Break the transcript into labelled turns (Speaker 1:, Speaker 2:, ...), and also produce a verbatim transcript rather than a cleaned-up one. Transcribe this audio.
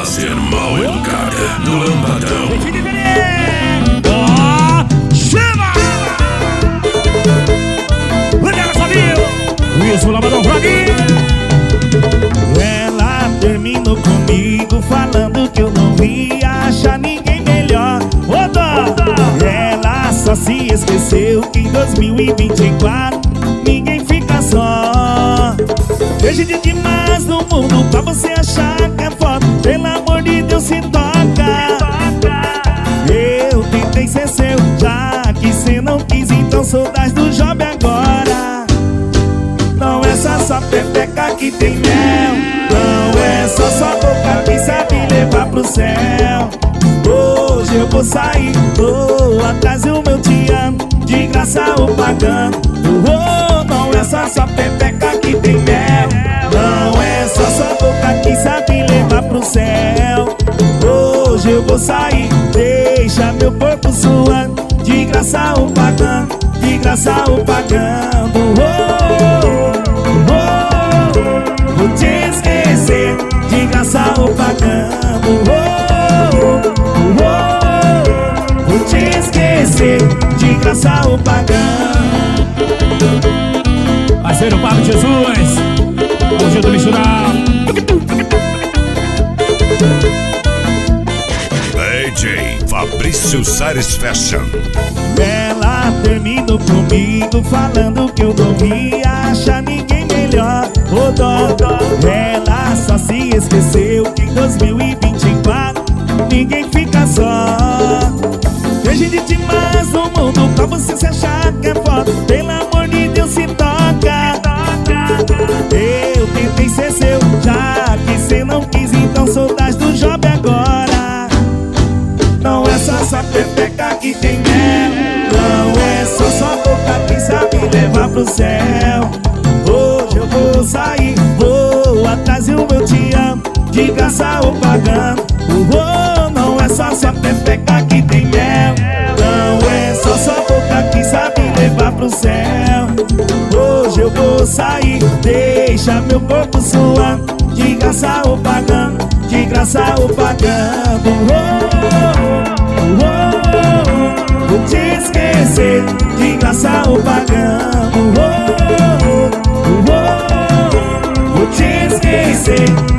Speaker 1: fazer mal educada no lambadão.
Speaker 2: Ó, chama! Ela sabia! Isso, lambadão, fraguinho! Ela terminou comigo falando que eu não ia achar ninguém melhor. Ô dó! Ela só se esqueceu que em dois mil e vinte e quatro ninguém fica só. Vejo de demais no mundo pra você achar que é foda. Pelo amor de Deus, se toca. Eu tentei ser seu, já que cê não quis, então sou das do job agora. Não é só sua pepeca que tem mel, não é só sua boca que sabe levar pro céu. Hoje eu vou sair, vou atrás do meu te amo, de graça ou pagando. Oh, não é só sua pepeca que tem mel, não é só sua boca que sabe levar pro céu. Hoje eu vou sair, deixa meu corpo suando, de graça ou pagando, de graça ou pagando. Oh, oh, oh, vou te esquecer, de graça ou pagando. Oh, oh, oh, vou te esquecer, de graça ou pagando. Parceiro Pablo Jesus, hoje do mistural.
Speaker 1: D J Fabrício Sares Fashion.
Speaker 2: Ela terminou comigo falando que eu não ia achar ninguém melhor. Ô dó, ela só se esqueceu que em dois mil e vinte e quatro ninguém fica só. Vejo de demais no mundo pra você se achar que é foda. Pelo amor de Deus, se toca. Eu tentei ser seu, já que cê não quis, então sou das do job agora. Não é só sua pepeca que tem mel, não é só sua boca que sabe levar pro céu. Hoje eu vou sair, vou atrás do meu te amo, de graça ou pagando. Oh, não é só sua pepeca que tem mel, não é só sua boca que sabe levar pro céu. Hoje eu vou sair, deixa meu corpo suando, de graça ou pagando, de graça ou pagando. Oh, oh, oh, vou te esquecer, de graça ou pagando. Oh, oh, oh, vou te esquecer,